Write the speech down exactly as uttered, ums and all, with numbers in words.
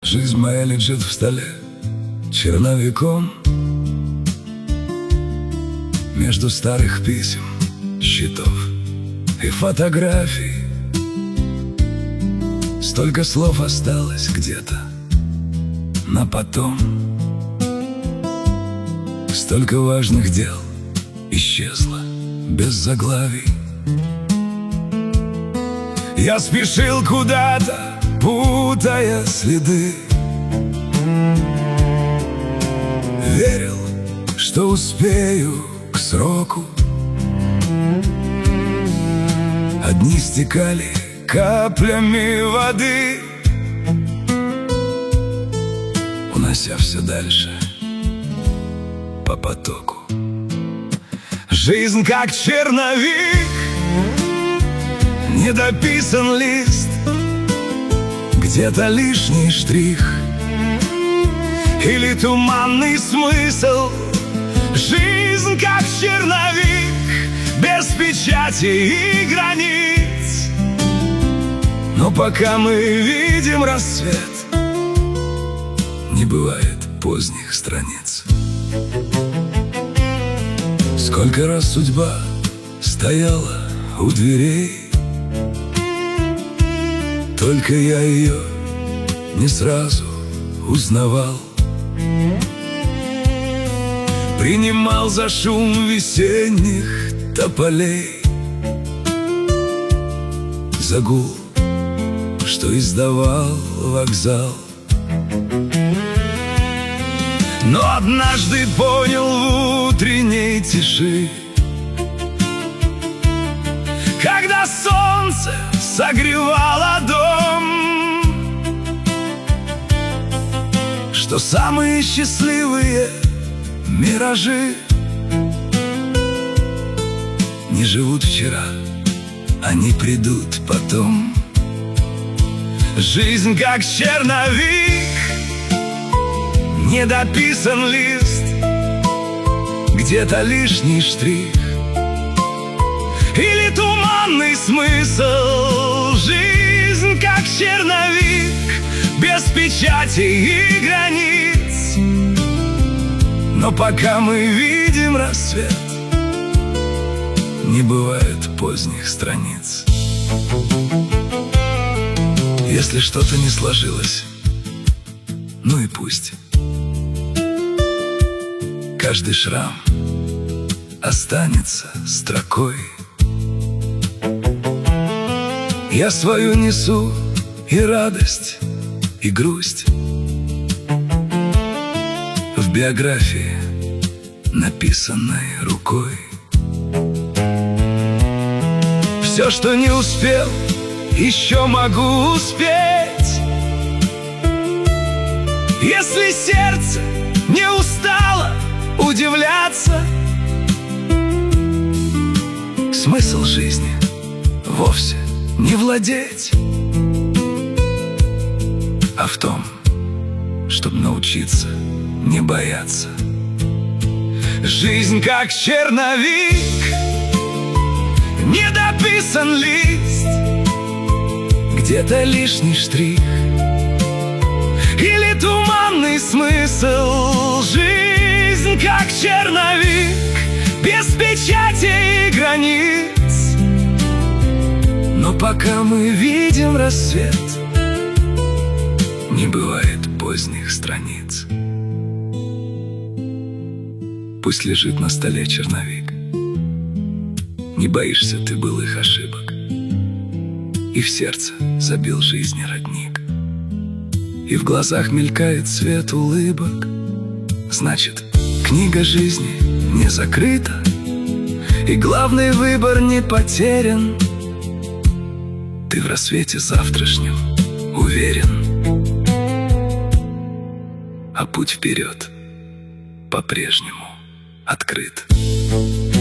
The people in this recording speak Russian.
Жизнь моя лежит в столе черновиком между старых писем, счетов и фотографий. Столько слов осталось где-то на потом, столько важных дел исчезло без заглавий. Я спешил куда-то, путая следы, верил, что успею к сроку. Одни стекали каплями воды, унося все дальше по потоку. Жизнь как черновик, недописан лист, где-то лишний штрих или туманный смысл. Жизнь как черновик, без печати и границ. Но пока мы видим рассвет, не бывает поздних страниц. Сколько раз судьба стояла у дверей, только я ее не сразу узнавал. Принимал за шум весенних тополей, за гул, что издавал вокзал. Но однажды понял в утренней тиши, когда солнце согревало дом, что самые счастливые миражи не живут вчера, они придут потом. Жизнь как черновик, недописан лист, где-то лишний штрих или туманный смысл. Жизнь как черновик, без печати и границ. Но пока мы видим рассвет, не бывает поздних страниц. Если что-то не сложилось, ну и пусть. Каждый шрам останется строкой. Я свою несу и радость, и грусть в биографии, написанной рукой. Все, что не успел, еще могу успеть. Если сердце не устало удивляться, смысл жизни вовсе не владеть, а в том, чтобы научиться не бояться. Жизнь как черновик, недописан лист, где-то лишний штрих или туманный смысл. Жизнь как черновик, без печати и границ. Но пока мы видим рассвет, не бывает поздних страниц. Пусть лежит на столе черновик, не боишься ты былых ошибок, и в сердце забил жизни родник, и в глазах мелькает цвет улыбок. Значит, книга жизни не закрыта, и главный выбор не потерян. Ты в рассвете завтрашнем уверен, а путь вперед по-прежнему открыт.